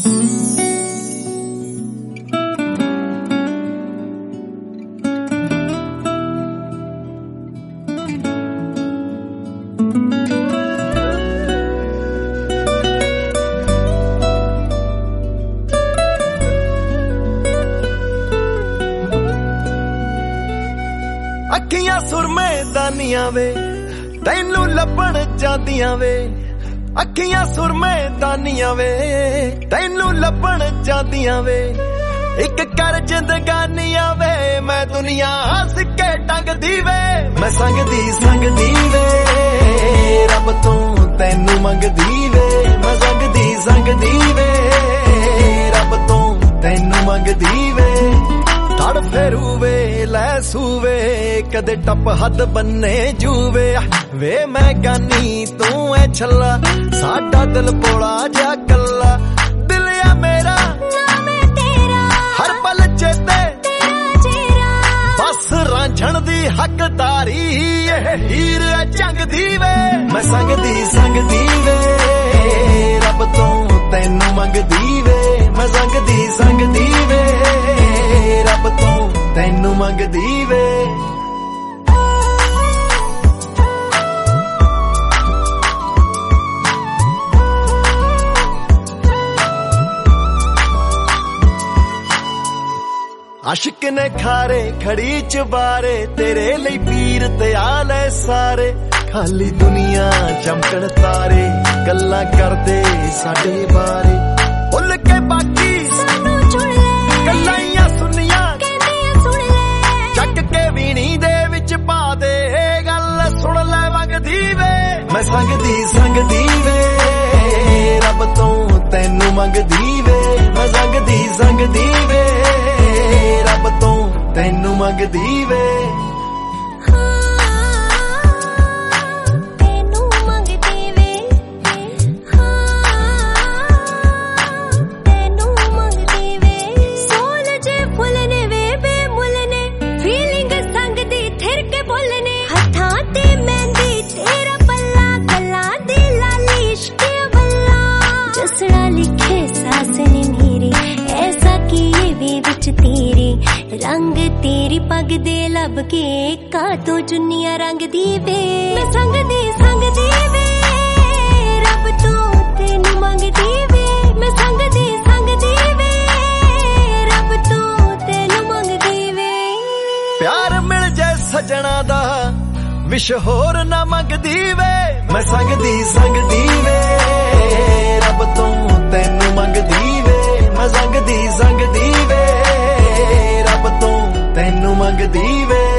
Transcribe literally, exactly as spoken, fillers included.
ਅੱਖੀਆਂ ਸੁਰਮੇ ਦਾਨੀਆਂ ਵੇ ਤੈਨੂੰ ਲੱਭਣ ਜਾਂਦੀਆਂ ਵੇ, ਅੱਖੀਆਂ ਸੁਰਮੇ ਦਾਨੀਆਂ ਵੇ ਤੈਨੂੰ ਲੱਭਣ ਜਾਂਦੀਆਂ ਵੇ, ਇੱਕ ਕਰ ਜ਼ਿੰਦਗਾਨੀਆਂ ਵੇ ਮੈਂ ਦੁਨੀਆ ਹੱਸ ਕੇ ਟੰਗਦੀ ਵੇ, ਮੈਂ ਸੰਗਦੀ ਸੰਗਦੀ ਵੇ ਰੱਬ ਤੋਂ ਤੈਨੂੰ ਮੰਗਦੀ ਵੇ, ਮੈਂ ਸੰਗਦੀ ਸੰਗਦੀ ਵੇ ਰੱਬ ਤੋਂ ਤੈਨੂੰ ਮੰਗਦੀ ਵੇ, ਤੜ ਫੇਰੂ ਵੇ ਲੈ ਸੂਵੇ ਕਦੇ ਟੱਪ ਹੱਦ ਬੰਨੇ ਜੂਵੇ, ਵੇ ਮੈਂ ਗਾਨੀ ਤੂੰ ਐ ਛੱਲਾ ਸਾਡਾ ਦਿਲ ਭੋਲਾ ਜਾ ਕੱਲਾ, ਦਿਲ ਆ ਮੇਰਾ ਨਾਮ ਹੈ ਤੇਰਾ ਹਰ ਪਲ ਚੇਤੇ ਤੇਰਾ ਚਿਹਰਾ, ਬਸ ਰਾਂਝਣ ਦੀ ਹੱਕਦਾਰੀ ਇਹ ਹੀਰ ਐ ਚੰਗਦੀ ਵੇ, ਮੈਂ ਸੰਗਦੀ ਸੰਗਦੀ ਵੇ ਰੱਬ ਤੋਂ ਤੈਨੂੰ ਮੰਗਦੀ ਵੇ, ਮੈਂ ਸੰਗਦੀ ਸੰਗਦੀ ਵੇ ਰੱਬ ਤੋਂ ਤੈਨੂੰ ਮੰਗਦੀ ਵੇ। ਆਸ਼ਿਕ ਨੇ ਖਾਰੇ ਖੜੀ ਚਬਾਰੇ ਤੇਰੇ ਲਈ ਪੀਰ ਤੇ ਆਲੇ ਸਾਰੇ, ਖਾਲੀ ਦੁਨੀਆ ਚਮਕਣ ਤਾਰੇ ਗੱਲਾਂ ਕਰਦੇ ਸਾਡੇ ਬਾਰੇ, ਭੁੱਲ ਕੇ ਬਾਕੀ ਸਾਨੂੰ ਚੁਣ ਲੈ ਗੱਲਾਂ ਸੁਣੀਆਂ ਕਹਿੰਦੀਆਂ ਸੁਣ ਲੈ, ਚੱਕ ਕੇ ਵੀਣੀ ਦੇ ਵਿੱਚ ਪਾ ਦੇ ਗੱਲ ਸੁਣ ਲੈ ਮੰਗਦੀ ਵੇ, ਮੈਂ ਸੰਗਦੀ ਸੰਗਦੀ ਵੇ ਰੱਬ ਤੋਂ ਤੈਨੂੰ ਮੰਗਦੀ ਵੇ, ਮੈਂ ਸੰਗਦੀ ਸੰਗਦੀ ਵੇ ਰੱਬ ਤੋਂ ਤੈਨੂੰ ਮੰਗਦੀ ਵੇ। रंग तेरी पग दे लब के का तो चुन्निया रंग दी वे, मैं संग दी संग दी वे रब तो तेनू मंग दी वे, मैं संग दी संग दी वे रब तो तेनू मंग दी वे। प्यार मिल जाए सजना दा विश होर ना मंगदी वे, मैं संग दी संग दी वे रब तो तेनू मंगदी वे, मैं संग दी संग दी वे ਰੱਬ ਤੋਂ ਤੈਨੂੰ ਮੰਗਦੀ ਵੇ।